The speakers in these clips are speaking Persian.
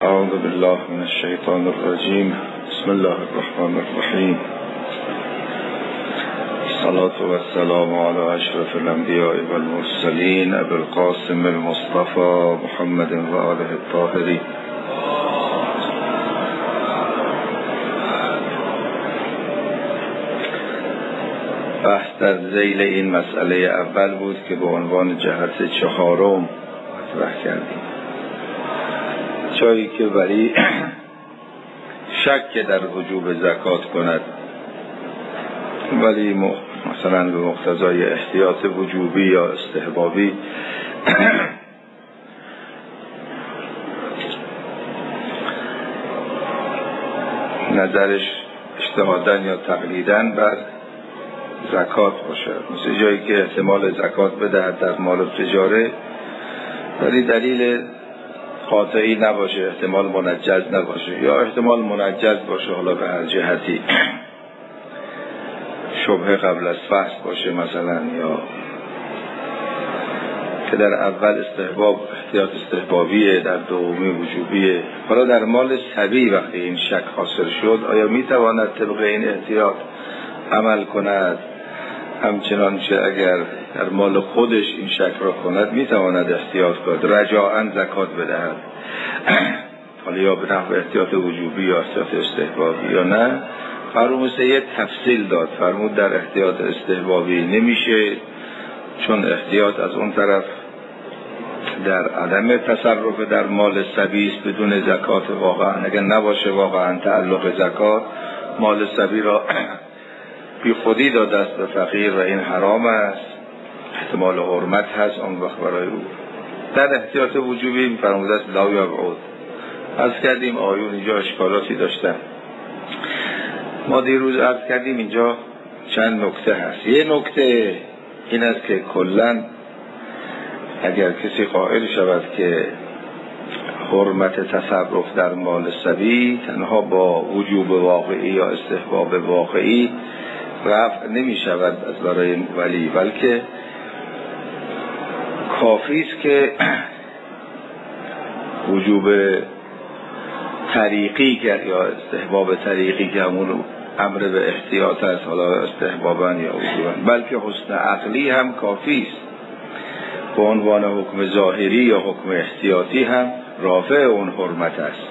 اعوذ بالله من الشیطان الرجیم. بسم الله الرحمن الرحیم. الصلاة والسلام على اشرف الانبیاء والمرسلین ابی القاسم المصطفى محمد و آله الطاهرین. بحث در ذیل این مسئله اول بود که به عنوان جهت چهارم مطرح کردیم. جایی که ولی شک در وجوب زکات کند ولی مثلا به مقتضای احتیاط وجوبی یا استحبابی نظرش اجتهاداً یا تقلیداً بر زکات باشه، مثل جایی که احتمال زکات بدهد در مال تجاره ولی دلیل قاطعی نباشه، احتمال منجز نباشه یا احتمال منجز باشه، حالا به هر جهتی شبهه قبل از فحص باشه مثلا، یا که در اول استحباب احتیاط استحبابیه، در دومی وجوبیه. حالا در مال صبی وقتی این شک حاصل شد آیا میتواند طبق این احتیاط عمل کند؟ همچنان که اگر در مال خودش این شک را کند میتواند احتیاط کند، رجاءً زکات بدهد، حالا یا به نحو احتیاط وجوبی یا احتیاط استحبابی یا نه. فرمود یه تفصیل داد، فرمود در احتیاط استحبابی نمیشه، چون احتیاط از اون طرف در عدم تصرف در مال صبی است بدون زکات. واقعا اگر نباشه واقعا تعلق زکات، مال صبی را بی خودی داده است به فقیر و این حرام است، احتمال حرمت هست اون وقت برای او. در احتیاط وجوبی فرموده است لا یبعد. عرض کردیم آیون اینجا اشکالاتی داشتن. ما دیروز عرض کردیم اینجا چند نکته هست. یه نکته این است که کلن اگر کسی قائل شود که حرمت تصرف در مال صبی تنها با وجوب واقعی یا استحباب واقعی رفع نمی شود از برای ولی، بلکه کافی است که وجوب طریقی یا استحباب طریقی که همون امر به احتیاط است، حالا استحبابا یا وجوبا، بلکه حسن عقلی هم کافی است به عنوان حکم ظاهری یا حکم احتیاطی هم رافع اون حرمت است.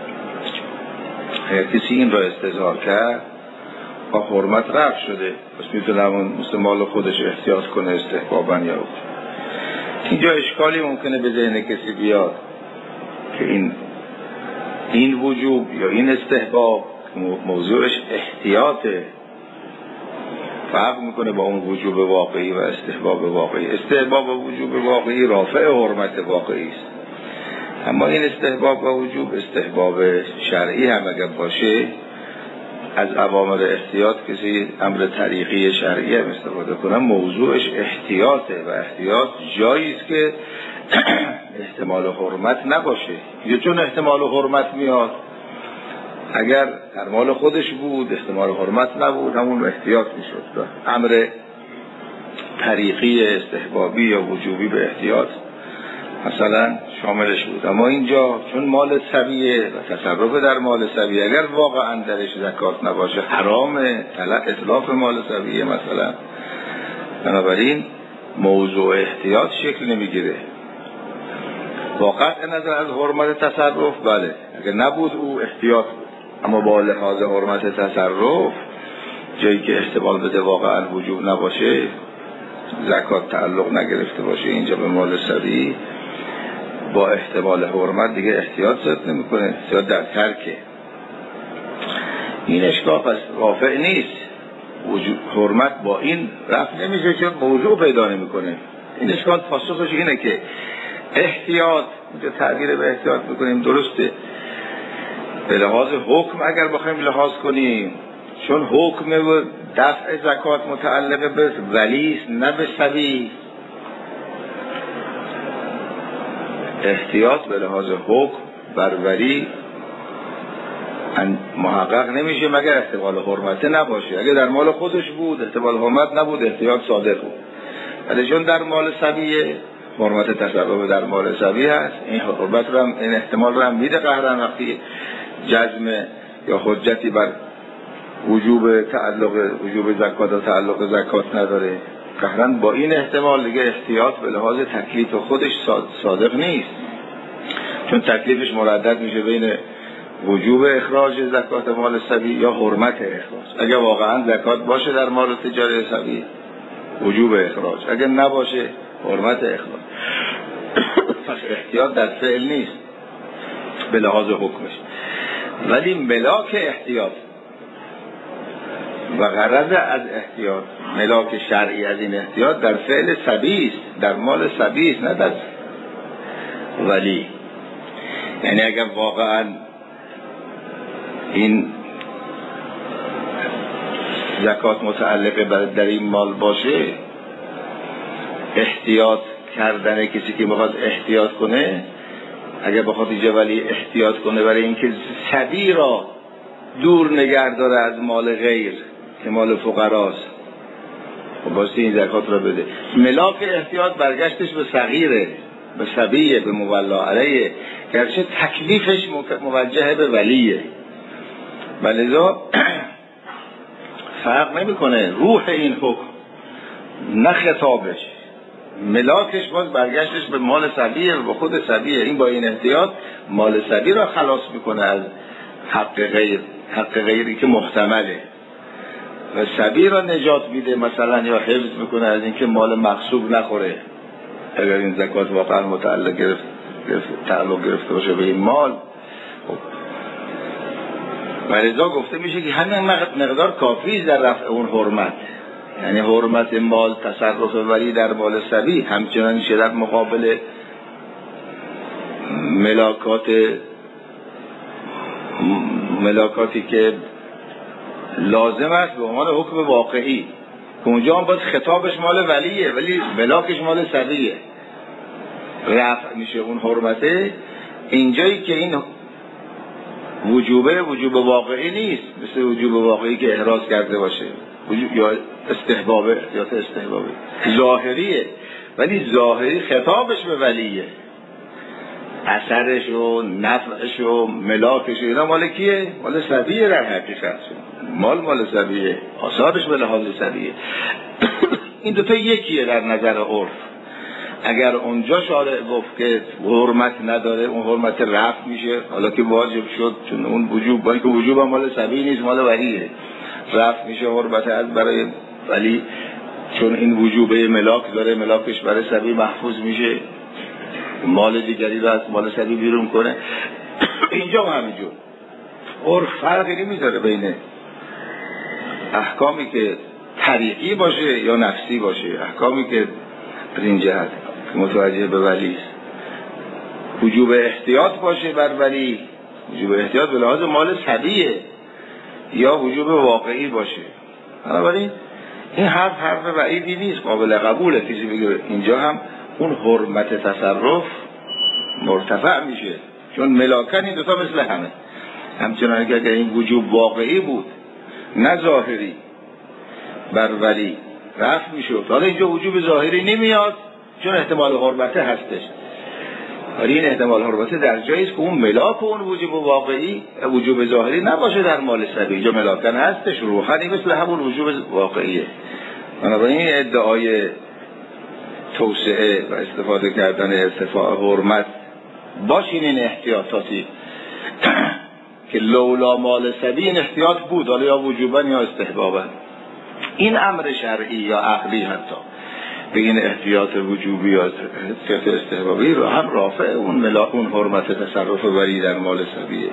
اگر کسی این را استظهار کرد با حرمت رفع شده، پس میتونه همون مثل مال خودش احتیاط کنه استحبابا یا وجوبا. اینجا اشکالی ممکنه به ذهن کسی بیاد که این وجوب یا این استحباب موضوعش احتیاطه، فرق میکنه با اون وجوب واقعی و استحباب واقعی. استحباب و وجوب واقعی رافع حرمت واقعی است، اما این استحباب و وجوب استحباب شرعی هم اگر باشه از اوامر احتیاط کسی امر طریقی شرعی هم استفاده کنه، موضوعش احتیاطه و احتیاط جایی است که احتمال حرمت نباشه. یا چون احتمال حرمت میاد، اگر در مال خودش بود احتمال حرمت نبود همون احتیاط میشد، امر طریقی استحبابی یا وجوبی به احتیاط مثلا شاملش بود. اما اینجا چون مال صبیه و تصرف در مال صبیه، اگر واقعا درش زکات نباشه حرامه، اطلاف مال صبیه مثلا، بنابراین موضوع احتیاط شکل نمیگیره. واقعا نظر از حرمت تصرف بله، اگر نبود او احتیاط بود، اما با لحاظ حرمت تصرف جایی که احتمال بده واقعا وجوب نباشه، زکات تعلق نگرفته باشه اینجا به مال صبی، با احتمال حرمت دیگه احتیاط صدق نمی کنه، احتیاط در ترکه. این اشکال پس رافع نیست، حرمت با این رفع نمیشه چون موضوع پیدا نمی کنه. این اشکال پاسخش اینه که احتیاط، اینجا تعبیر به احتیاط بکنیم درسته به لحاظ حکم، اگر بخوایم لحاظ کنیم چون حکم دفع زکات متعلق به ولی نه به صبی، احتیاط به لحاظ حکم بر ولی محقق نمیشه مگر احتمال حرمت نباشه. اگر در مال خودش بود احتمال حرمت نبود، احتیاط صادق بود. ولی چون در مال صبیه حرمت تصرف در مال سبی هست. این حرمت رو هم، این احتمال رو هم میده قهرن وقتی جزم یا حجتی بر وجوب زکات و تعلق زکات نداره. قهرن با این احتمال دیگه احتیاط به لحاظ تکلیف خودش صادق نیست، چون تکلیفش مردد میشه بین وجوب اخراج زکات مال سبی یا حرمت اخراج. اگر واقعا زکات باشه در مال تجاری سبی وجوب اخراج، اگر نباشه حرمت اخراج. پس احتیاط در فعل نیست به لحاظ حکمش، ولی ملاک احتیاط و غرض از احتیاط، ملاک شرعی از این احتیاط در فعل سبی است، در مال سبی است، نه در ولی. یعنی اگر واقعا این زکات متعلق در این مال باشه، احتیاط کردن کسی که بخواد احتیاط کنه، اگر بخواد اینجا ولی احتیاط کنه برای اینکه سبی را دور نگه داره از مال غیر که مال فقراست، و واسه این زکات را بده. ملاک احتیاط برگشتش به صغیره، به سبیه، به مولا علیه، گرچه تکلیفش موجه به ولیه. ولذا فرق نمیکنه روح این حکم، نه خطابش، ملاکش باز برگشتش به مال سبیه و به خود سبیه. این با این احتیاط مال سبی را خلاص میکنه از حق غیری که محتمله، و سبی را نجات میده مثلا، یا حفظ میکنه از اینکه مال مغصوب نخوره اگر این زکات واقعا تعلق گرفته باشه به این مال. و لذا گفته میشه که همین مقدار کافی در رفع اون حرمت، یعنی حرمت مال، تصرف ولی در مال سبی همچنان در مقابل ملاکاتی که لازم است به عنوان حکم واقعی، که اونجا هم باید خطابش مال ولیه ولی ملاکش مال سبیه، رفع میشه اون حرمته. اینجایی که این وجوب واقعی نیست، مثل وجوب واقعی که احراز کرده باشه، یا استحبابه، احتیاط استحبابه ظاهریه، ولی ظاهری خطابش به ولیه، اثرش و نفعش و ملاکش اینا مال کیه؟ مال سبیه. در حقیقت مال سبیه، آثارش به لحاظ سبیه. این دوتا یکیه در نظر عرف. اگر اونجا شارع گفت که حرمت نداره، اون حرمت رفع میشه، حالا که واجب شد، چون اون وجوب، با اینکه وجوب هم مال سبیه نیست، مال ولیه، رفع میشه حرمت از برای ولی، چون این وجوبه ملاک داره، ملاکش برای سبیه محفوظ میشه، مال دیگری رو از مال سبیه بیرون کنه. اینجا هم همینجور عرف فرقی نمیذاره بین احکامی که طریقی باشه یا نفسی باشه. احکامی که از این جهت متوجه به ولی است، وجوب احتیاط باشه بر ولی، وجوب احتیاط به لحاظ مال سبیه، یا وجوب واقعی باشه. بنابراین این حرف وعیدی نیست، قابل قبوله. کسی بگه اینجا هم اون حرمت تصرف مرتفع میشه، چون ملاکن این دوتا مثل همه. همچنان که اگر این وجوب واقعی بود نه ظاهری بر ولی، رفع میشد. حالا اینجا وجوب ظاهری نمیاد چون احتمال حرمت هستش، ولی این احتمال حرمت در جایی است که اون ملاک و اون وجوب واقعی، وجوب ظاهری نباشه در مال سبی. اینجا ملاکن هستش، روحانی مثل همون وجوب واقعیه. بنابراین ادعای توسعه و استفاده کردن ارتفاع حرمت باشین این احتیاطاتی که لولا مال سبی این احتیاط بود، حالا یا وجوبا یا استحبابا. این امر شرعی یا عقلی حتی به این احتیاط وجوبی یا احتیاط استحبابی رو هم رافع اون ملاک، اون حرمت تصرف ولی در مال سبیه.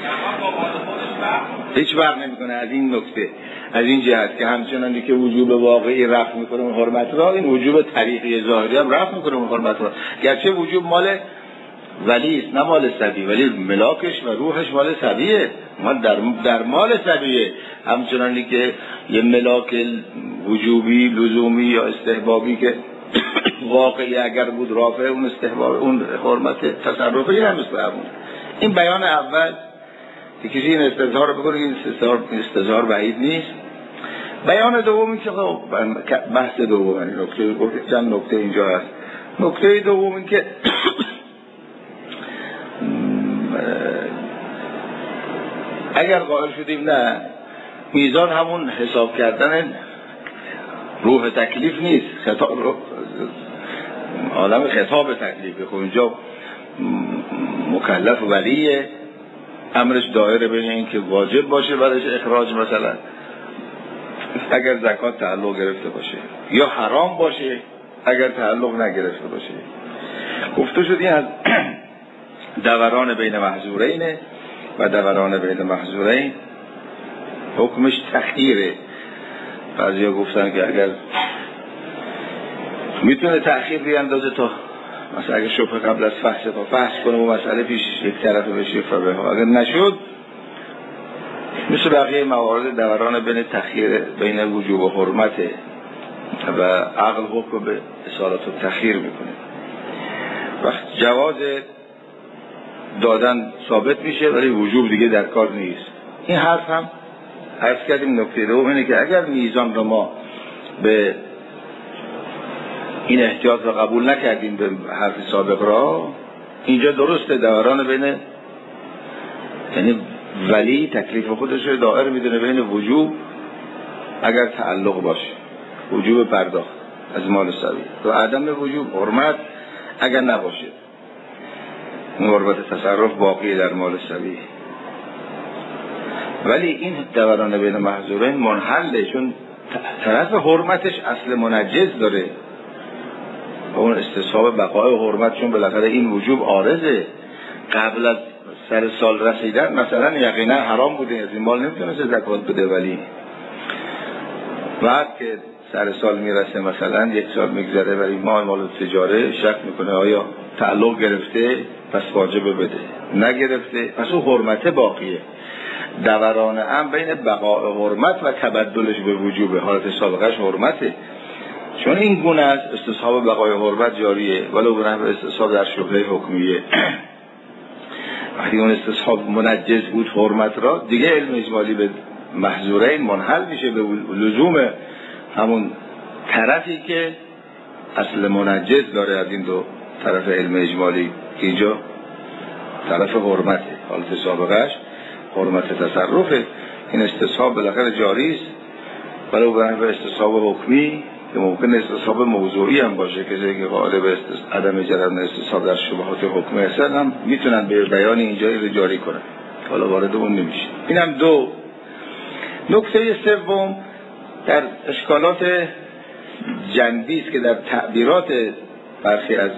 هیچ فرق نمیکنه از این نکته، از این جهت که همچنانی که وجوب واقعی رفع میکنه اون حرمت را، این وجوب طریقی ظاهری هم رفع میکنه اون حرمت را. گرچه وجوب مال ولی است نه مال سبی، ولی ملاکش و روحش مال سبیه، مال در مال سبیه. همچنانی که یه ملاک وجوبی لزومی یا استحبابی که واقعی اگر بود رافع اون استحباب اون حرمت تصرفی هم مثل همون. این بیان اول که کسی این استظهار بکنه، این استظهار بعید نیست. بیان دومی که بحث دوم، چند نکته اینجا هست. نکته دوم این که اگر قائل شدیم نه میزان همون حساب کردن روح تکلیف نیست، عالم خطاب تکلیفه. خب اینجا مکلف ولیه، امرش دایره بین این که واجب باشه بعدش اخراج، مثلا اگر زکات تعلق گرفته باشه، یا حرام باشه اگر تعلق نگرفته باشه. گفته شد این از دوران بین محظورین و دوران بین محظورین حکمش تخییره. بعضیا گفتن که اگر میتونه تأخیر بیاندازه تا مثلا اگه شبه قبل از فحص کنه و مسئله پیش یک طرفه بشه فبه ها، اگر نشد مثل بقیه موارد دوران بین تخییر بین وجوب و حرمته و عقل حکم به اصالت و تخییر میکنه. وقت جواز دادن ثابت میشه ولی وجوب دیگه در کار نیست. این حرف هم عرض کردیم. نکته دوم اینه که اگر میزان رو ما به این احتیاط رو قبول نکردیم به حرف سابق را، اینجا درسته دوران بین، یعنی ولی تکلیف خودش رو دائر میدونه بین وجوب اگر تعلق باشه، وجوب پرداخت از مال سوی، و عدم وجوب حرمت اگر نباشه، حرمت تصرف باقی در مال سوی. ولی این دوران بین محظورین منحله، چون طرف حرمتش اصل منجز داره و اون استصحاب بقای حرمت، چون بالاخره این وجوب عارضه. قبل از سر سال رسیدن مثلا یقینا حرام بوده، از این مال نمیتونست زکات بده، ولی بعد که سر سال میرسه مثلا یک سال میگذره ولی مال تجاره، شک میکنه آیا تعلق گرفته پس واجب بده، نگرفته پس اون حرمت باقیه. دوران هم بین بقای حرمت و تبدلش به وجوبه. حالت سابقش حرمته، چون این گونه از استصحاب بقای حرمت جاریه ولو به نحو استصحاب در شبهه حکمیه. وقتی اون استصحاب منجز بود حرمت را، دیگه علم اجمالی به محظورین منحل میشه به لزوم همون طرفی که اصل منجز داره از این دو طرف علم اجمالی، که اینجا طرف حرمته، حالت سابقش حرمت تصرفه. این استصحاب بالاخره جاری است ولو به نحو استصحاب حکمی که ممکن استصحاب موضوعی هم باشه، که قائل به عدم جرم استصحاب در شبهات حکمی هستن هم میتونن به بیان اینجا رو جاری کنن، حالا وارد اون نمیشه. اینم دو. نکته سوم در اشکالات جنبی است که در تعبیرات برخی از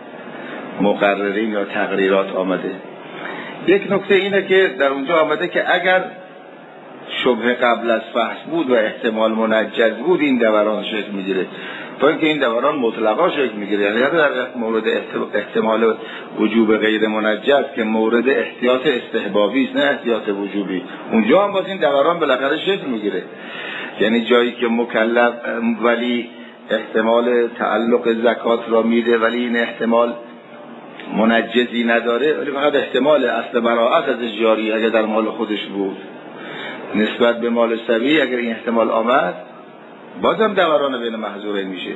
مقررین یا تقریرات آمده. یک نکته اینه که در اونجا آمده که اگر شبه قبل از فحص بود و احتمال منجز بود این دوران شکل میگیره، تا اینکه این دوران مطلقا شکل میگیره. یعنی در مورد احتمال وجوب غیر منجز که مورد احتیاط استحبابی است نه احتیاط وجوبی، اونجا هم باز این دوران بالاخره شکل میگیره. یعنی جایی که مکلف ولی احتمال تعلق زکات را میده ولی این احتمال منجزی نداره، ولی فقط احتمال اصل براءت ازش جاری اگر در مال خودش بود نسبت به مال سوی، اگر این احتمال آمد بازم دوران بین محظورین میشه.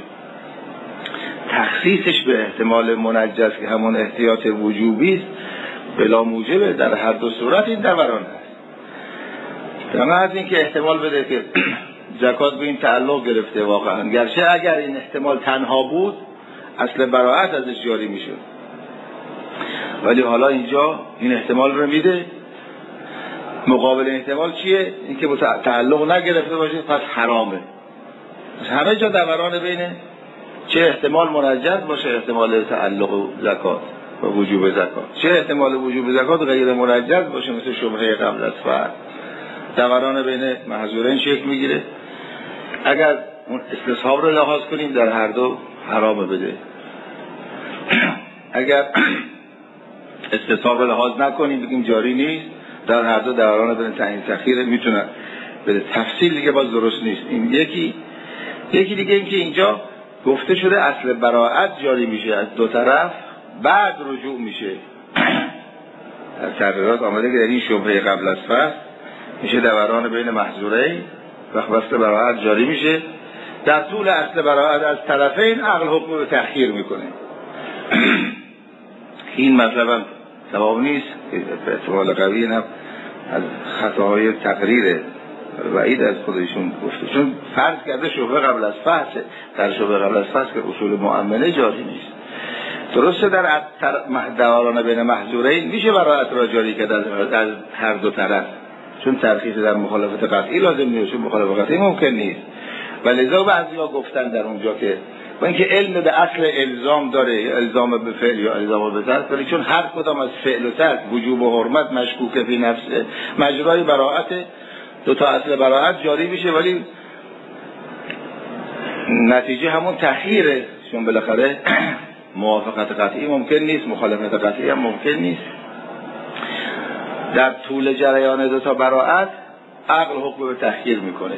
تخصیصش به احتمال منجز که همون احتیاط وجوبی است بلا موجبه، در هر دو صورت این دوران هست. در از این که احتمال بده که زکات به این تعلق گرفته واقعا، گرچه اگر این احتمال تنها بود اصل براءت ازش جاری میشد، ولی حالا اینجا این احتمال رو میده. مقابل احتمال چیه؟ این که تعلق نگرفته باشه پس حرامه. همه جا دوران بینه، چه احتمال منجز باشه احتمال تعلق زکات و وجوب زکات، چه احتمال وجوب زکات غیر منجز باشه مثل شبهه قبل از فرض، دوران بین محظورین شکل میگیره. اگر اون استصحاب رو لحاظ کنیم در هر دو حرامه بده. اگر استصحاب رو لحاظ نکنیم بگیم جاری نیست، در هر دو دوران بین تعیین تأخیر میتونه بده. تفصیل دیگه باز درست نیست. این یکی دیگه این که اینجا گفته شده اصل براءت جاری میشه از دو طرف، بعد رجوع میشه. در تقریرات آمده که در این شبهه قبل از فحص میشه دوران بین محظورین، وقت اصل براءت جاری میشه، در طول اصل براءت از طرفین عقل حکم رو تأخیر میکنه. این مطلب هم صواب نیست، به احتمال قوی هم از خطاهای تقریر وعید از خودشون گفته، چون فرض کرده شبهه قبل از فحص، در شبهه قبل از فحص که اصول مؤمنه جاری نیست. درسته در دوران بین محظورین میشه براءت را جاری کرد از هر دو طرف، چون ترخیص در مخالفت قطعی لازم نیست، چون مخالفت قطعی ممکن نیست. ولذا بعضی‌ها گفتن در اونجا که با اینکه علم به اصل الزام داره، یا الزام به فعل یا الزام به ترک، ولی چون هر کدام از فعل و ترک وجوب و حرمت مشکوک فی نفسه، مجرای براءت دو تا اصل براءت جاری میشه، ولی نتیجه همون تأخیره، چون بالاخره موافقت قطعی ممکن نیست، مخالفت قطعی هم ممکن نیست. در طول جریان دو تا براءت عقل حکم به تأخیر میکنه.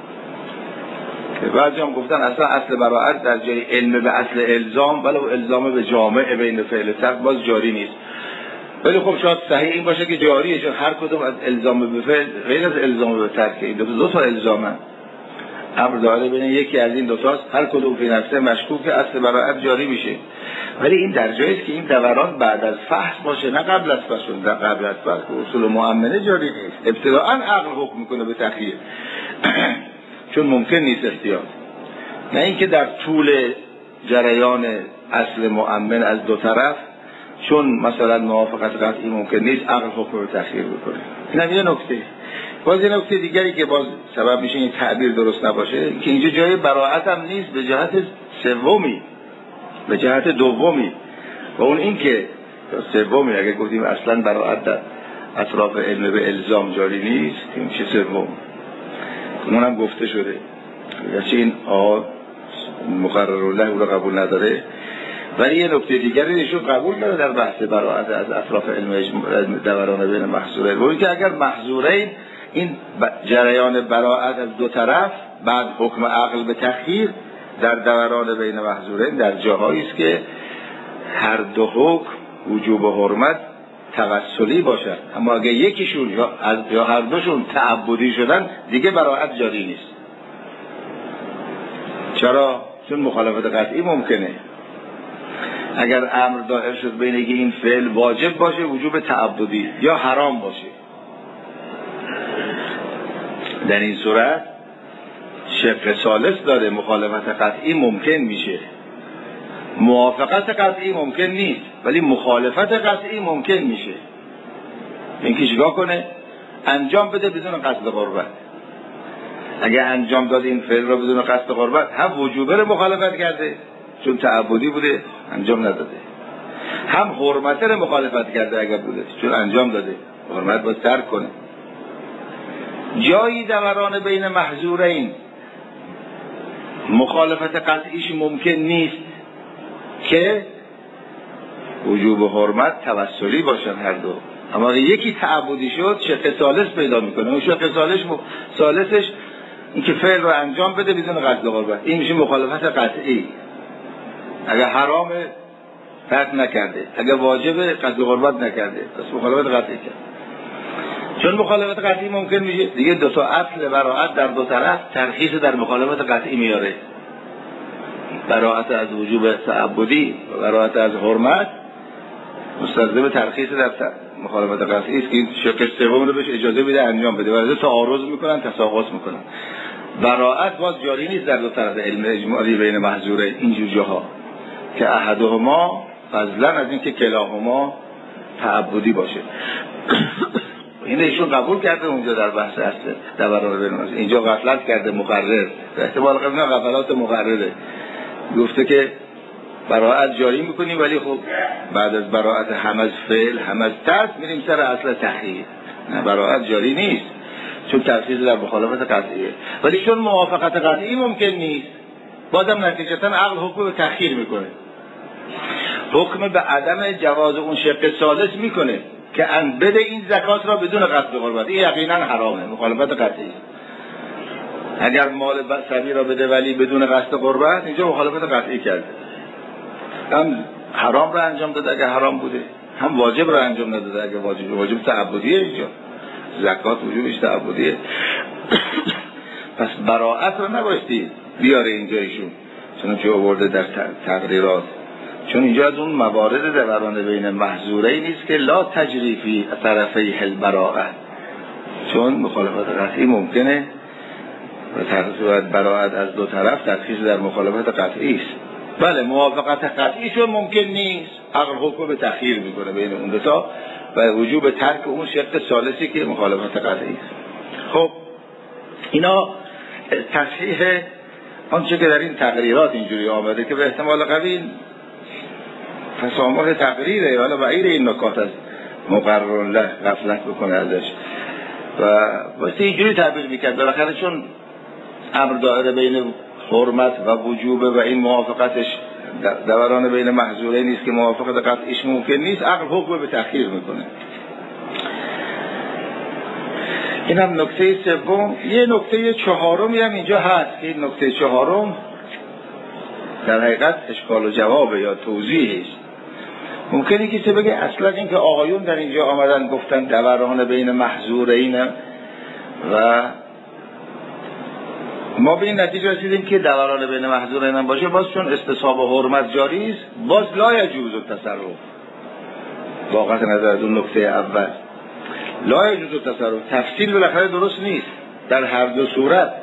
بعضی هم گفتن اصلا اصل براءت در جای علم به اصل الزام، ولو الزام به جامع بین فعل و ترک باز جاری نیست. ولی خب شاید صحیح این باشه که جاریه، چون هر کدوم از الزام به فعل غیر از الزام به ترک، این دو تا الزامن، امر داره بین یکی از این دو تاست، هر کدوم فی نفسه مشکوک اصل براءت جاری میشه. ولی این در جایی است که این دوران بعد از فحص باشه، نه قبل از فحص. در قبل از فحص اصول مؤمنه جاری نیست، ابتداءً عقل حکم میکنه به تأخیر چون ممکن نیست اختیار، نه اینکه در طول جریان اصل مؤمن از دو طرف چون مثلا موافقت قطعی ممکن نیست عقل حکم به تأخیر بکنه. این یه نکته. باز یه نکته دیگری که باز سبب میشه این تعبیر درست نباشه، که اینجا جای براءت هم نیست، به جهت سومی، به جهت دومی، و اون این که سومی اگه گفتیم اصلا براءت در اطراف علم به الزام جاری نیست، این چه سوم اون هم گفته شده، گرچه این مقرر له رو قبول نداره، ولی یه نکته دیگری ایشون قبول داره در بحث براءت از اطراف علم دوران بین محظورین، و این که اگر محظورین این جریان براءت از دو طرف بعد حکم عقل به تأخیر در دوران بین محظورین در جاهایی است که هر دو حکم وجوب و حرمت توسلی باشد، اما اگه یکیشون یا هر دوشون تعبدی شدن دیگه براءت جاری نیست. چرا؟ چون مخالفت قطعی ممکنه. اگر امر دائر شد بین این فعل واجب باشه وجوب تعبدی یا حرام باشه، در این صورت شق ثالث داره، مخالفت قطعی ممکن میشه، موافقت قطعی ممکن نیست، ولی مخالفت قطعی ممکن میشه. این که چیکار کنه؟ انجام بده بدون قصد قربت. اگه انجام داد این فعل را بدون قصد قربت، هم وجوبه رو مخالفت کرده چون تعبدی بوده انجام نداده، هم حرمت رو مخالفت کرده اگر بوده چون انجام داده، حرمت باید ترک کنه. جایی دوران بین محظورین مخالفت قطعیش ممکن نیست که وجوب و حرمت توسلی باشن هر دو، اما یکی تعبدی شد شق ثالث پیدا میکنه. اون شق ثالثش این که فعل رو انجام بده بدون قصد قربت، این میشه مخالفت قطعی. اگر حرامه ترک نکرده، اگر واجبه قصد قربت نکرده، پس مخالفت قطعی کرد. چون مخالفت قطعی ممکن میشه دیگه، دو تا اصل براءت در دو طرف ترخیص در مخالفت قطعی میاره. براءت از وجوب تعبدی و براءت از حرمت مستلزم ترخیص در مخالفت قطعی است که این شق سوم رو بهش اجازه بده انجام بده، ولی تعارض میکنن، تساقط میکنن. براءت باز جاری نیست در دو طرف علم اجمالی بین محظورین اینجور جاها که احدهما فضلا از این که کلاهما تعبدی باشه. این ایشون قبول کرده اونجا در بحث اصل دوران بین محظورین، اینجا غفلت کرده مقرر، به احتمال قبل غفلات مقرره، گفته که براءت جاری میکنیم ولی خب بعد از براءت هم از فعل هم از ترک میریم سر اصل تأخیر. نه، براءت جاری نیست چون ترخیص در مخالفت قطعیه، ولی چون موافقت قطعی ممکن نیست بازم نتیجتا عقل حکم به تأخیر میکنه، حکم به عدم جواز اون شق ثالث میکنه که ان بده این زکات را بدون قصد قربت. این یقینا حرامه، مخالفت قطعی. اگر مال صبی را بده ولی بدون قصد قربت، اینجا مخالفت قطعی کرده، هم حرام را انجام داده اگر حرام بوده، هم واجب را انجام نداده اگر واجب تعبدیه. اینجا زکات وجوبش تعبدیه. پس براءت رو نبایستی بیاره اینجا ایشون، چون چه آورده در تقریرات، چون اینجا از اون موارد دوران بین محظورین نیست که لا تجری فی طرفی البراءه، چون مخالفت قطعی ممکنه و ترتیبات براءت از دو طرف ترخیص در مخالفت قطعی است. بله موافقت قطعی چون ممکن نیست، عقل حکم به تأخیر میکنه بین اون دو تا و وجوب ترک اون شق ثالثی که مخالفت قطعی است. خب اینا تصحیح آنچه که در این تقریرات اینجوری آمده که به احتمال قوی تسامح تقریره، حالا بعید این نکات از مقرر له غفلت بکنه ازش و واسه اینجوری تعبیر میکرد. بالاخره چون امر دائره بین حرمت و وجوب و این موافقتش دوران بین محظورین نیست که موافقت قطعیش ممکن نیست، عقل حکم به تأخیر میکنه. این هم نکته سوم. یه نکته چهارمی هم اینجا هست که این نکته چهارم در حقیقت اشکال و جواب یا توضیحی است. ممکنه کسی بگه اصلا این که آقایون در اینجا آمدن گفتن دوران بین محظورین و ما به این نتیجه رسیدیم که دوران بین محظورین باشه، باز چون استصحاب و حرمت جاری است باز لا یجوز التصرف. واقعا نظر از اون نکته اول لا یجوز التصرف، تفصیل بالاخره درست نیست در هر دو صورت.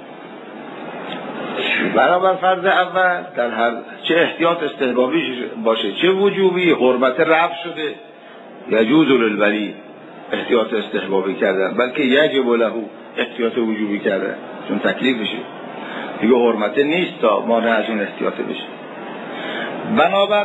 برابر فرض اول در هر چه احتیاط استحبابی باشه چه وجوبی، حرمت رفع شده یجوز للولی احتیاط استحبابی کردن، بلکه یجب له احتیاط وجوبی کردن چون تکلیف بشه دیگه، حرمت نیست تا مانع از اون احتیاط بشه. بنابر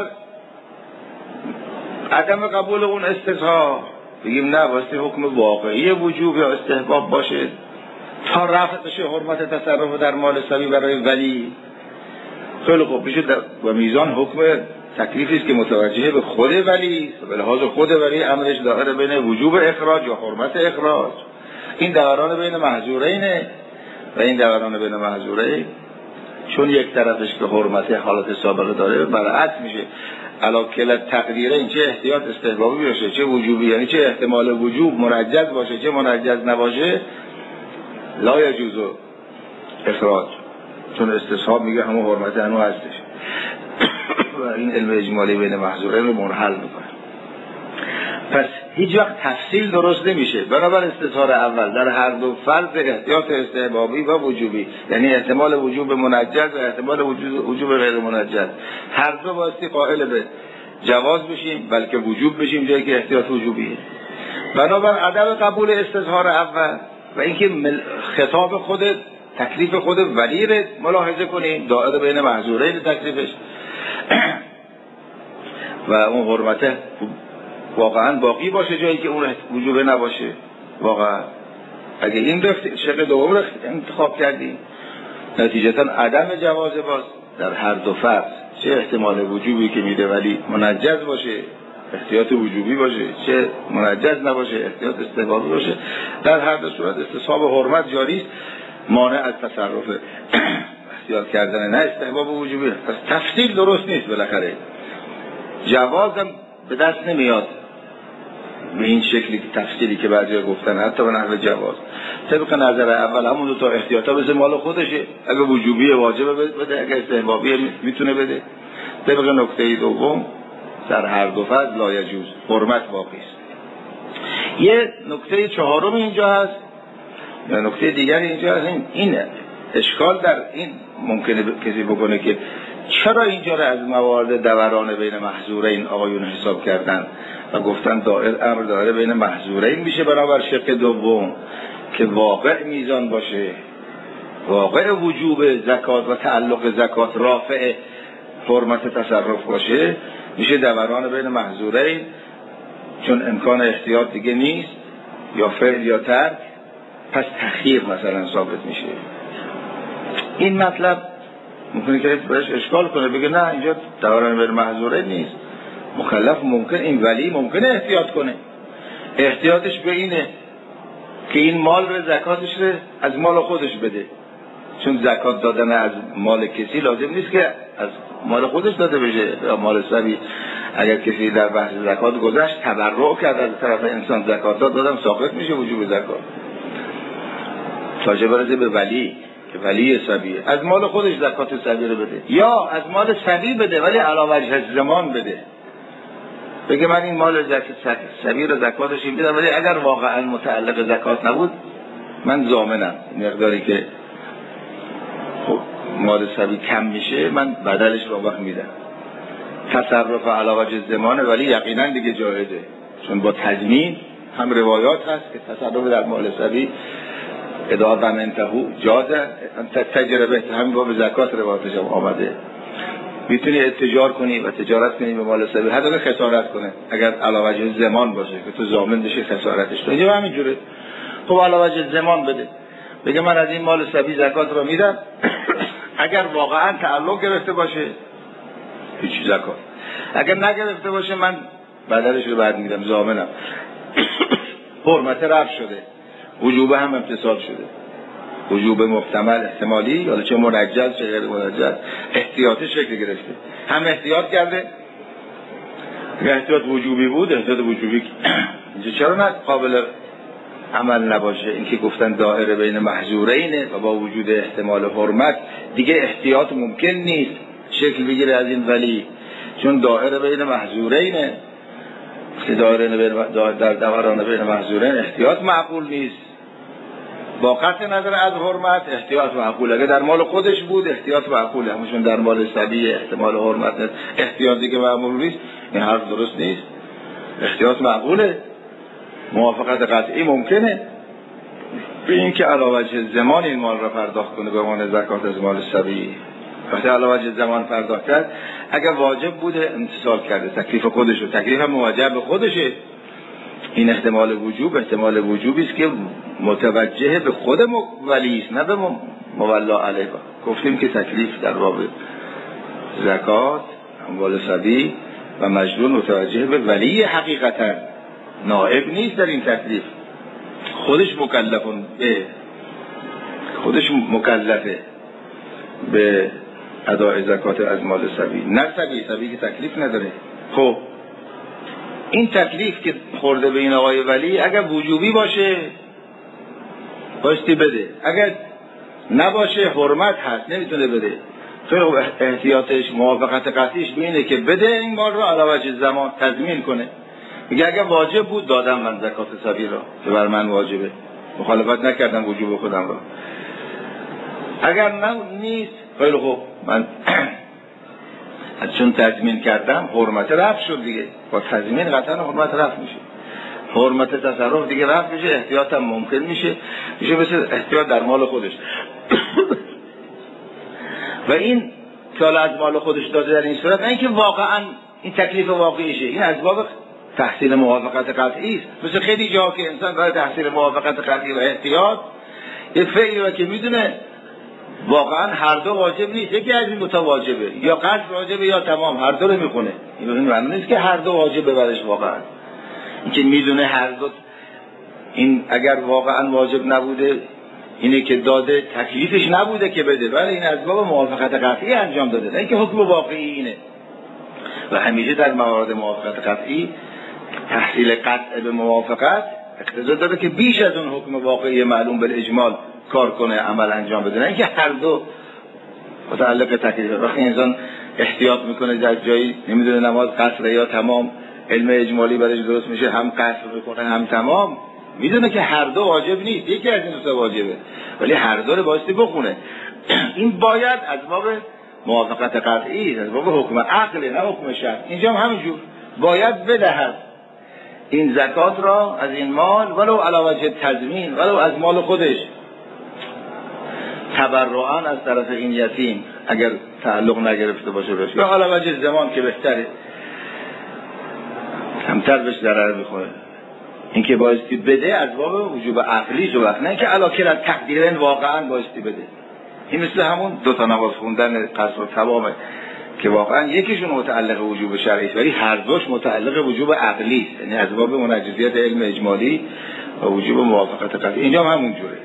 عدم قبول اون استصحاب بگیم نه واسه حکم واقعی وجوب یا استحباب باشه تا رفع بشه حرمت تصرف در مال سبی برای ولی. خیلی خوب بشه و میزان حکم تکلیفی است که متوجه به خود ولی است، به لحاظ خود ولی امرش دائره بین وجوب اخراج یا حرمت اخراج. این دوران بین محظورینه و این دوران بین محظورین چون یک طرفش که حرمت حالت سابقه داره برعکس میشه. علاوه تقدیرین چه احتیاط استحبابی باشه چه وجوبی، یعنی چه احتمال وجوب منجز باشه چه منجز نباشه لا یجوز اخراج، چون استصحاب میگه همون حرمت هنو هستش و این علم اجمالی بین محظورین رو منحل میکنه. پس هیچ وقت تفصیل درست نمیشه. بنابر استظهار اول در هر دو فرض احتیاط استحبابی و وجوبی، یعنی احتمال وجوب منجز و احتمال وجوب غیر منجز، هر دو واسطی قائل به جواز بشیم بلکه وجوب بشیم جایی که احتیاط وجوبیه. بنابر عدم قبول استظهار اول و اینکه خطاب خود تکلیف خود ولی رو ملاحظه کنیم دائره بین محظورین تکلیفش و اون حرمت واقعا باقی باشه جایی که اون وجوب نباشه. واقعا اگه این شق دوم رو انتخاب کردیم نتیجتا عدم جواز باز در هر دو فرض چه احتمال وجوبی که میده ولی منجز باشه احتیاط وجوبی باشه چه منجز نباشه احتیاط استحبابی باشه، در هر دو صورت استصحاب حرمت جاری است، مانع از تصرف احتیاط کردن نه استحباب وجوبی. پس تفصیل درست نیست، بالاخره جوازم به دست نمیاد به این شکلی که تفصیلی که بعضی گفتن حتی به نحو جواز. طبق نظر اول همون دو تا احتیاطا بزن مال خودشه، اگه وجوبی واجبه بده، اگه استحبابی میتونه بده. طبق نکته دوم در هر دو فضل لا یجوز حرمت باقی است. یه نکته چهارم اینجا هست یا نکته دیگری اینجا هست. این اشکال در این ممکنه کسی بکنه که چرا اینجا را از موارد دوران بین محظورین آقایون حساب کردن و گفتن امر دائره بین محظورین میشه بنابر شق دوم که واقع میزان باشه، واقع وجوب زکات و تعلق زکات رافع حرمت تصرف باشه میشه دوران بین محظورین، چون امکان احتیاط دیگه نیست یا فعل یا ترک، پس تخییر مثلا ثابت میشه. این مطلب ممکنه که بهش اشکال کنه بگه نه اینجا دوران بین محظورین نیست، مکلف ممکن این ولی ممکنه احتیاط کنه، احتیاطش به اینه که این مال به زکاتش رو از مال خودش بده، چون زکات دادن از مال کسی لازم نیست که از مال خودش داده بشه یا مال سبی. اگر کسی در بحث زکات گذشت تبرع کرد از طرف انسان زکات دادم ساقط میشه وجوب زکات، تاجه برزه به ولی که ولی صبی از مال خودش زکات صبی رو بده، یا از مال صبی بده ولی علی وجه زمان بده، بگه من این مال صبی رو زکاتش میدم، ولی اگر واقعا متعلق زکات نبود من ضامنم مقداری که مال صبی کم میشه من بدلش رو وقت میدم. تصرف علی وجه زمانه ولی یقینا دیگه جایزه، چون با تضمین هم روایات هست که تصرف در مال صبی اذا ضمنته جاز تجربه، همین باب زکات روایاتش هم آمده. میتونی اتجار کنی و تجارت کنی به مال صبی، حتی که خسارت کنه اگر علی وجه زمان باشه که تو ضامن بشی خسارتش تو. اینجا همینجوره. خب علی وجه زمان بده، بگه من از این مال صبی زکات رو میدم اگر واقعا تعلق گرفته باشه هیچ زکات، اگر نگرفته باشه من بدلش رو بعد میدم، ضامنم. حرمت رفع شده، وجوب هم امتصال شده، وجوب محتمل احتمالی یا چه منجز چه غیر منجز، احتیاطش شکل گرفته، هم احتیاط کرده، احتیاط وجوبی بود، احتیاط وجوبی اینجا چرا نه قابل عمل نباشه؟ اینکه گفتن دائره بین محظورینه و با وجود احتمال حرمت دیگه احتیاط ممکن نیست شکل بگیره از این ولی، چون دائره بین محظورینه، دائره در دوران بین محظورین احتیاط معقول نیست. با قطع نظر از حرمت احتیاط معقوله، اگه در مال خودش بود احتیاط معقوله، همون در مال صبی احتمال حرمت نیست، احتیاط دیگه معقول نیست. این حرف درست نیست، احتیاط معقوله، موافقت قطعی ممکنه. به این که علی وجه زمان این مال را پرداخت کنه به عنوان زکات از مال صبی، وقتی علی وجه زمان پرداخت کرد اگر واجب بوده امتثال کرده، تکلیف خودشه، تکلیف هم موجب به خودشه. این احتمال وجوب احتمال وجوبی است که متوجه به خود ولی است نه به مولا علیه. گفتیم که تکلیف در باب زکات اموال صبی و مجنون متوجه به ولی حقیقتا، نائب نیست در این تکلیف، خودش مکلفه به اداء زکات از مال صبی، نه صبی که تکلیف نداره. خب این تکلیف که خورده به این آقای ولی اگر وجوبی باشه بایستی بده، اگر نباشه حرمت هست نمیتونه بده، خیلی خوب احتیاطش موافقت قطعیش به اینه که بده این مال رو علی وجه زمان تضمین کنه. میگه اگر واجب بود دادم من زکات صبی را که بر من واجبه، مخالفت نکردم وجوب خودم را. اگر نیست خیلی خوب من چون تضمین کردم حرمت رفع شد دیگه، با تضمین قطعا حرمت رفع میشه، حرمت تصرف دیگه رفع میشه، احتیاط هم ممکن میشه مثل احتیاط در مال خودش. و این که از مال خودش داده در این صورت، نه اینکه واقعا این تکلیف واقعیشه، این از باب تحصیل موافقت قطعی است. مثل خیلی جا که انسان برای تحصیل موافقت قطعی و احتیاط یه فعلی رو که میدونه واقعا هر دو واجب نیست، یکی از این دو تا واجبه، یا قصد واجبه یا تمام، هر دو رو میخونه. این معنی نیست که هر دو واجبه برش، واقعا اینکه میدونه هر دو، این اگر واقعا واجب نبوده اینه که داده تکلیفش نبوده که بده، ولی این از باب موافقت قطعی انجام داده، نه اینکه حکم واقعی اینه. و همیشه در موارد موافقت قطعی تحصیل قطع به موافقت اقتضا داره که بیش از اون حکم واقعی معلوم بالاجمال کار کنه، عمل انجام بده، نه اینکه هر دو متعلق تکلیف. وقتی انسان احتیاط میکنه در جایی نمیدونه نماز قصر یا تمام، علم اجمالی برش درست میشه، هم قصر میکنه هم تمام، میدونه که هر دو واجب نیست، یکی از این دو تا واجبه، ولی هر دو رو بایستی بخونه. این باید از باب موافقت قطعی، از باب حکم عقل نه حکم شرع. اینجا هم همینجور باید بدهد این زکات را از این مال، ولو علی وجه تضمین، ولو از مال خودش، تبرعاً از طرف این یتیم اگر تعلق نگرفته باشه بشه، یا علی وجه زمان که بهتره، کمتر بهش ضرر میخوره. این که بایستی بده از باب وجوب عقلی جو وقت، نه که علاکل از تقدیرن واقعاً بایستی بده. این مثل همون دو تا نماز خوندن قصر و تمامه که واقعاً یکیشون متعلق وجوب شرعی است ولی هر دوش متعلق وجوب عقلی است، یعنی از باب منجزیت علم اجمالی و وجوب موافقت قطعی. اینجا هم همون جوره.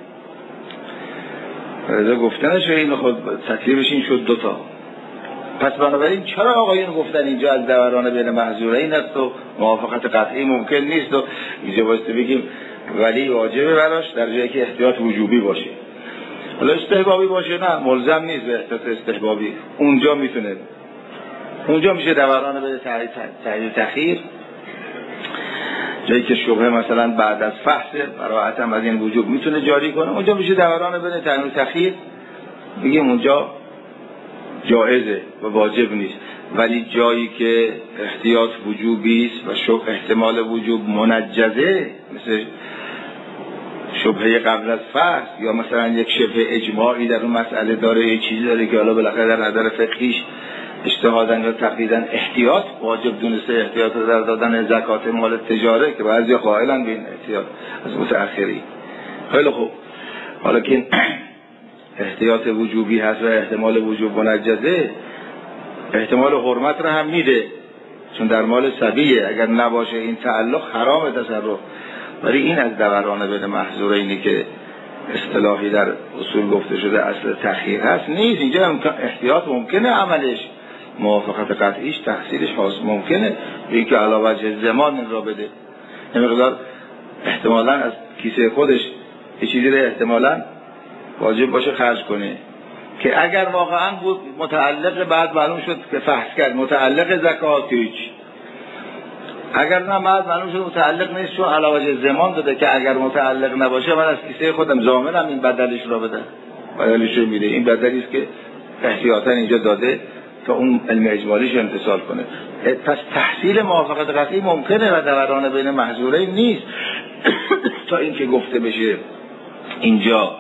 رضا گفتنش این خود تکلیفش این شد دوتا. پس بنابراین چرا آقایون گفتن اینجا از دوران بین محظورین است و موافقت قطعی ممکن نیست و اینجا بایستی بگیم ولی واجبه براش در جایی که احتیاط وجوبی باشه. حالا استحبابی باشه نه ملزم نیست به احتیاط استحبابی، اونجا میتونه، اونجا میشه دوران بین تحلیل تخییر، جایی که شبهه مثلا بعد از فحص براحت هم از این وجوب میتونه جاری کنه، اونجا میشه دوران بین تحلیل تخییر، میگیم اونجا جایزه و واجب نیست. ولی جایی که احتیاط وجوبی است و شبه احتمال وجوب منجزه، مثل شبهه قبل از فحص یا مثلا یک شبه اجماعی در اون مسئله داره، یه چیزی داره که حالا بالاخره در نظر فقهیش اجتهاداً یا تقلیداً احتیاط واجب دونسته، احتیاط در دادن زکات مال تجاره که بعضی قائلن به این احتیاط از متأخری. خیلی خوب، حالا که احتیاط وجوبی هست و احتمال وجوب منجزه، احتمال حرمت را هم میده، چون در مال صبیه، اگر نباشه این تعلق حرام تصرف. ولی این از دوران بین محظورینی که اصطلاحی در اصول گفته شده اصل تخییر هست نیست. اینجا احتیاط ممکنه عملش، موافقت قطعیش تحصیلش ممکنه، این که علاوه وجه زمان این را بده، این مقدار احتمالاً از کیسه خودش یه چیزی رو احتمالاً واجب باشه خرج کنه، که اگر واقعاً بود متعلق بعد معلوم شد که فحص کرد متعلق زکات هیچ، اگر نه بعد معلوم شد متعلق نیست چون علاوه وجه زمان داده که اگر متعلق نباشه من از کیسه خودم ضامنم این بدلش را بدم، بدلش رو میده. این بدلی است که احتیاطاً اینجا داده تا اون علم اجمالیش امتصال کنه. پس تحصیل موافقت قطعی ممکنه و دوران بین محظورین نیست تا اینکه گفته بشه اینجا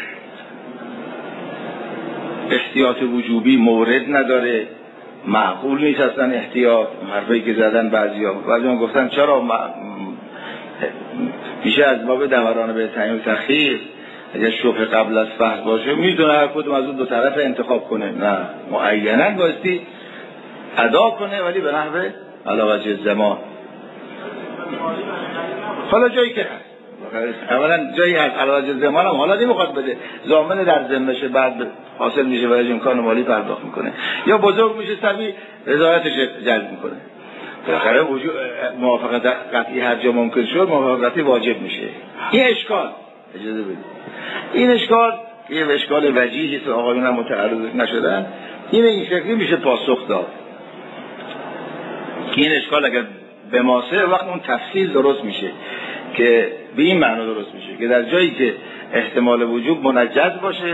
احتیاط وجوبی مورد نداره، معقول نیست اصلا احتیاط. حرفی که زدن بعضی‌ها گفتن چرا میشه از باب دوران به تعیین و تخییر، اگر شبهه قبل از فحص باشه میتونه هر کدوم از اون دو طرف انتخاب کنه، نه معیناً بایستی ادا کنه، ولی به نحو علاوه وجه زمان. حالا جایی که هست، اولا جایی هست علاوه وجه زمان هم حالا نمیخواد بده، ضامن در ذمه‌شه، بعد حاصل میشه و امکان مالی پرداخت میکنه، یا بزرگ میشه صبی رضایتش جلب میکنه. بالاخره موافقت قطعی هر جا ممکن شد موافقت قطعی واجب میشه. این اشکال اجازه بدید، این اشکال یه اشکال وجیهی که آقایون هم متعرض نشدن، این شکلی میشه پاسخ داد که این اشکال اگر به ماسه وقت اون تفصیل درست میشه، که به این معنی درست میشه که در جایی که احتمال وجوب منجز باشه،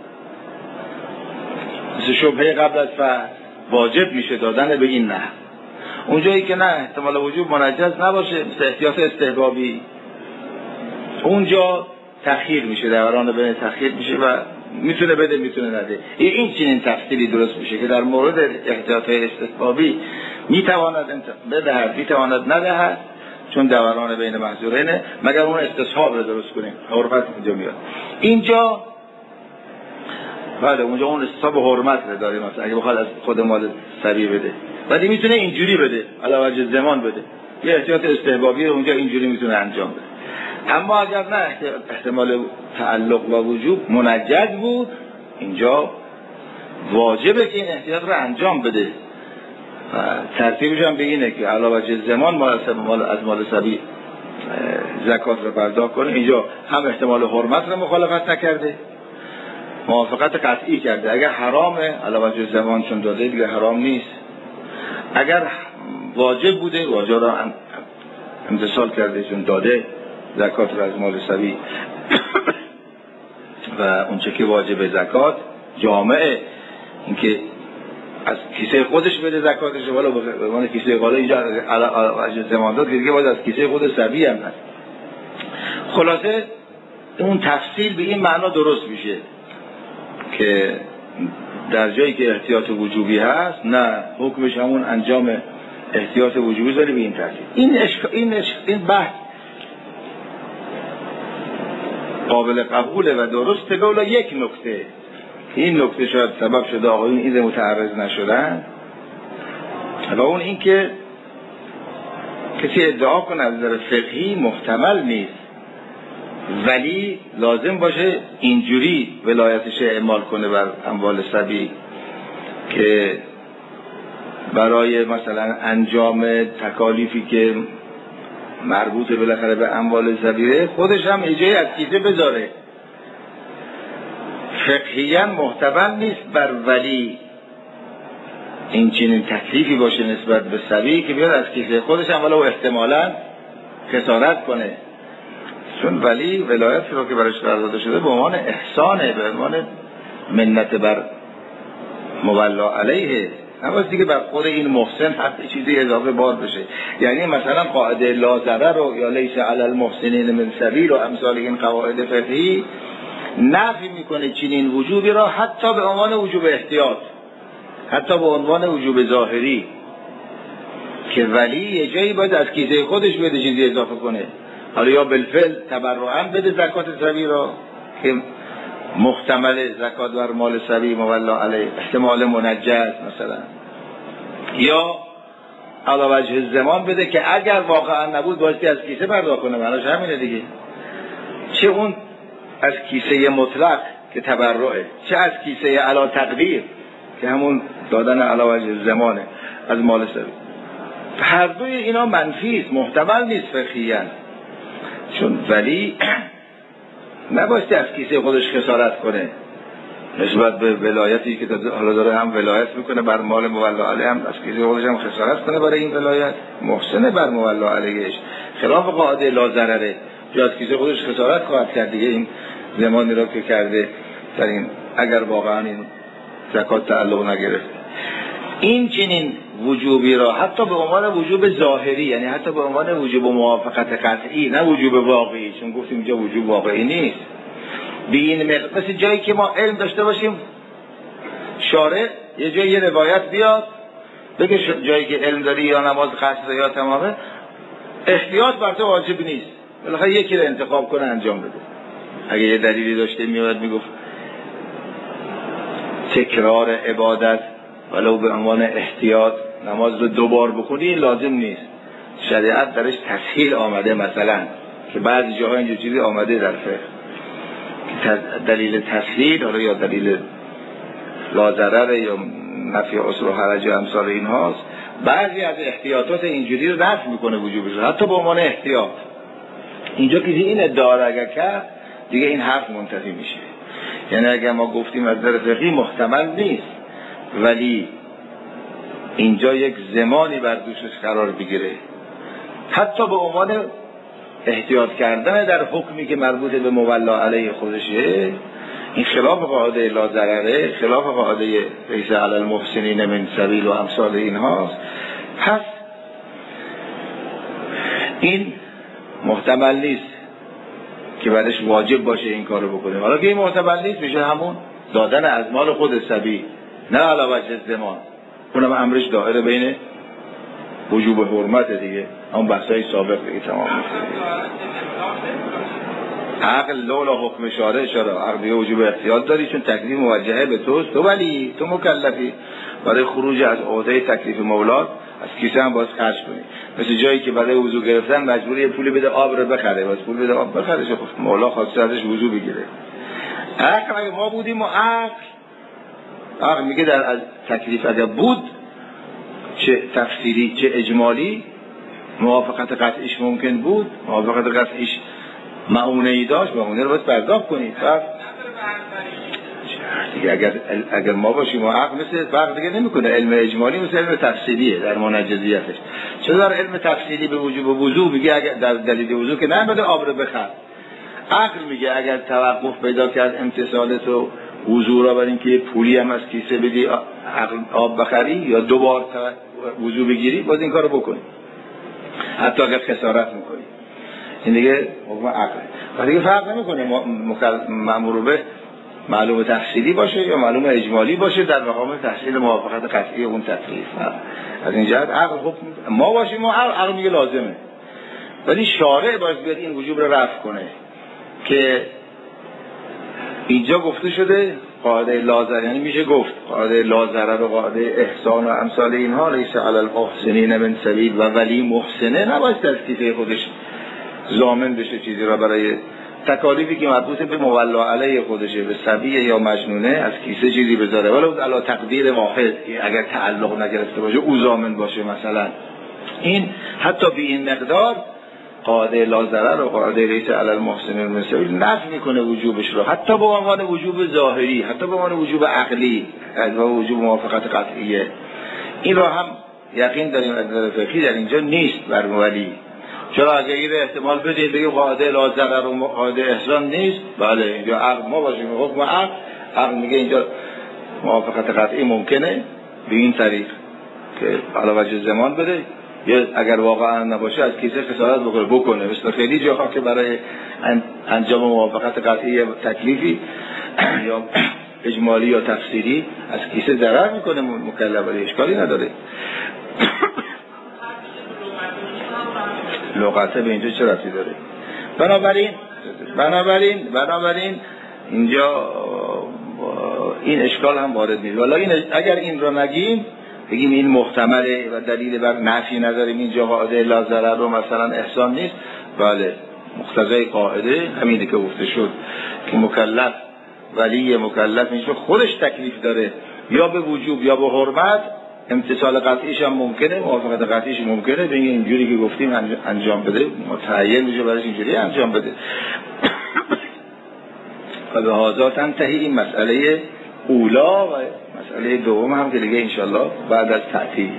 مثل شبهه قبل از فحص، واجب میشه دادن به این نه. اون جایی که نه احتمال وجوب منجز نباشه، مثل احتیاط استحبابی، اونجا تخییر میشه، دوران بین تخییر میشه و میتونه بده میتونه نده. این چنین تفصیلی درست میشه که در مورد احتیاط استحبابی میتواند بدهد میتواند ندهد، چون دوران بین محظورینه، مگر اون استصحاب رو درست کنیم، حرمت اینجا میاد. اینجا بله اونجا اون استصحاب حرمت رو داریم، مثلا اگه بخواد از خود مال سری بده، ولی میتونه اینجوری بده، علاوه وجه زمان بده، یه احتیاط استحبابی رو اونجا اینجوری میتونه انجام بده. اما اگر نه احتمال تعلق و وجوب منجز بود، اینجا واجبه که این احتیاط رو انجام بده. ترتیبش هم به اینه که علاوه وجه زمان از مال سبی زکات رو پرداخت کنه. اینجا هم احتمال حرمت رو مخالفت نکرده، موافقت قطعی کرده. اگر حرامه علاوه وجه زمان چون داده دیگه حرام نیست، اگر واجب بوده واجب رو امتصال کرده چون داده زکات رو از مال سبی و اونچه که واجب زکات جامعه، اینکه از کیسه خودش بده زکاتش، ولی به عنوان کیسه بالا اینجا از زمان داد که دیگه باید از کیسه خود سبی هم هست. خلاصه اون تفصیل به این معنا درست میشه که در جایی که احتیاط وجوبی هست نه حکمش همون انجام احتیاط وجوبی داره به این ترتیب. این بحث قابل قبوله و درسته، ولی یک نکته، این نکته شاید سبب شده آقایون این متعرض نشدن، و اون این که کسی ادعا کنه از نظر فقهی محتمل نیست، ولی لازم باشه اینجوری ولایتش اعمال کنه بر اموال سبی که برای مثلا انجام تکالیفی که مربوط بالاخره به اموال سبیه خودش هم ایجای از کیسه بذاره. فقهیاً محتمل نیست بر ولی این چنین تکلیفی باشه نسبت به صبی که بیاد از کیسه خودش هم ولو احتمالاً خسارت کنه، چون ولی ولایت رو که برش قرار داده شده به عنوان احسانه، به عنوان منت بر مولا علیه، نباید دیگه بر خود این محسن حتی چیزی اضافه بار بشه. یعنی مثلا قاعده لا ضرر رو یا لیس علی المحسنین من سبیل و امثال این قواعد فقهی نفی میکنه چنین وجوبی را، حتی به عنوان وجوب احتیاط، حتی به عنوان وجوب ظاهری، که ولی یه جایی باید از کیسه خودش بده چیزی اضافه کنه، حالا یا بالفعل تبرعاً بده زکات صبی را که محتمل زکات بر مال صبی مولا علیه، احتمال منجز مثلا، یا علی وجه الزمان بده که اگر واقعا نبود بایستی از کیسه پرداخت کنه، معناش همینه دیگه. چه اون از کیسه مطلق که تبرعه، چه از کیسه علی تقدیر که همون دادن علی وجه الزمانه از مال صبی. هر دوی اینا منفی است، محتمل نیست فقهیاً، چون ولی نبایستی از کیسه خودش خسارت کنه نسبت به ولایتی که حالا داره هم ولایت میکنه بر مال مولا علیه، هم از کیسه خودش هم خسارت کنه برای این ولایت، محسنه بر مولا علیهش، خلاف قاعده لا ضرره، یا از کیسه خودش خسارت خواهد کرد دیگه. این زمانی را که کرده در این اگر واقعا این زکات تعلق نگرفت، این چنین وجوبی را حتی به عنوان وجوب ظاهری، یعنی حتی به عنوان وجوب موافقت قطعی، نه وجوب واقعی، چون گفتیم اینجا وجوب واقعی نیست، به این مثل جایی که ما علم داشته باشیم شارع یه جایی یه روایت بیاد بگه جایی که علم داری یا نماز قصر یا تمامه احتیاط بر تو واجب نیست، بالاخره یکی رو انتخاب کنه انجام بده. اگه یه دلیلی داشته میاد میگفت تکرار عبادت ولو به عنوان احتیاط نماز رو دوبار بخونی این لازم نیست، شریعت درش تسهیل آمده، مثلا که بعضی جاها اینجور چیزی آمده در فقه دلیل تسهیل، حالا یا دلیل لا ضرر یا نفی عسر و حرج و امثال این هاست، بعضی از احتیاطات اینجوری رو رفع میکنه وجوبش، حتی به عنوان احتیاط. اینجا که این ادعا اگر کرد دیگه این حرف منتفی میشه. یعنی اگر ما گفتیم از نظر فقهی محتمل نیست، ولی اینجا یک زمانی بر دوشش قرار بگیره، حتی به عنوان احتیاط کردن در حکمی که مربوط به مولا علیه خودشه، این خلاف قاعده لا ضرره، خلاف قاعده لیس علی المحسنین من سبیل و امثال این هاست، پس این محتمل نیست که بعدش واجب باشه این کارو بکنه. حالا که این محتمل نیست میشه همون دادن از مال خود صبی، نه علی وجه الزمان، اونم امرش دائره بین وجوب حرمت دیگه، همون بحثای سابق دیگه تمام میشه. عقل لولا حکم شارع چرا عقل دیگه وجوب احتیاط داری، چون تکلیف موجهه به توست، تو ولی تو مکلفی برای خروج از عهده تکلیف مولا از کیسه هم باز خرج کنی. مثل جایی که برای وضو گرفتن مجبوری پولی بده آب رو بخره، باز پول بده آب بخره، مولا خواسته ازش وضو بگیره. عقل اگه ما بودیم و عقل میگه در از تکلیف اگر بود چه تفصیلی چه اجمالی موافقت قطعیش ممکن بود، موافقت قطعیش معونه ای داشت، معونه رو باید پرداخت کنید. دیگه اگر ما باشیم و عقل مثل فرق دیگه نمیکنه، علم اجمالی مثل علم تفصیلیه در منجزیتش. چرا در علم تفصیلی به وجوب وضو میگه اگر در دلیل وضو که نمیده آب رو بخر، عقل میگه اگر توقف پیدا کرد امتصالت و وضو را برای اینکه پولی هم از کیسه بدی آب بخری یا دوبار وضو بگیری باز این کارو بکنی، حتی اگر خسارت میکنی. این دیگه حکم عقل و دیگه فرق نمیکنه مأمور به معلوم تفصیلی باشه یا معلوم اجمالی باشه در مقام تحصیل موافقت قطعی اون تکلیف. از این جهت عقل حکم ما باشیم و عقل میگه لازمه، ولی شارع باید بیاد این وجوب رو رفع کنه که اینجا گفته شده قاعده لا ضرر، یعنی میشه گفت قاعده لا ضرر و قاعده احسان و امثال اینها لیس علی المحسنین من سبیل و ولی محسنه نباید از کیسه خودش ضامن بشه چیزی را برای تکالیفی که مربوط به مولا علیه خودشه، به صبی یا مجنونه از کیسه چیزی بذاره، ولو علی تقدیر واحد اگر تعلق نگرفته باشه او ضامن باشه مثلا. این حتی به این مقدار قاعده لا ضرر و قاعده لیس علی المحسنین مثل نفی میکنه وجوبش رو، حتی به عنوان وجوب ظاهری، حتی به عنوان وجوب عقلی و وجوب موافقت قطعیه. این رو هم یقین داریم از نظر فقهی در اینجا نیست بر ولی. چرا اگه این احتمال بدید بگیم قاعده لا ضرر و قاعده احسان نیست، بله اینجا عقل ما باشیم حکم عقل میگه اینجا موافقت قطعی ممکنه به این طریق که علاوه وجه زمان بده، یا اگر واقعا نباشه از کیسه خسارت بکنه. مثل خیلی جاها که برای انجام موافقت قطعی تکلیفی یا اجمالی یا تفسیری از کیسه ضرر میکنه مکلف، ولی اشکالی نداره. لغته به اینجا چه ربطی داره؟ بنابراین اینجا این اشکال هم وارد نیست. ولی اگر این رو نگیم بگیم این محتمله و دلیل بر نفی نداریم، اینجا قاعده لا ضرر رو مثلا احسان نیست، بله مقتضای قاعده همینه که گفته شد که مکلف ولی مکلف میشه خودش تکلیف داره یا به وجوب یا به حرمت، امتصال قطعیش هم ممکنه، موافقت قطعیش ممکنه، به اینجوری که گفتیم انجام بده، متعین میشه برایش اینجوری انجام بده. و به هذا تنتهی این مسئله اولا و مسئله دوم هم که دیگه انشالله بعد از تعطیل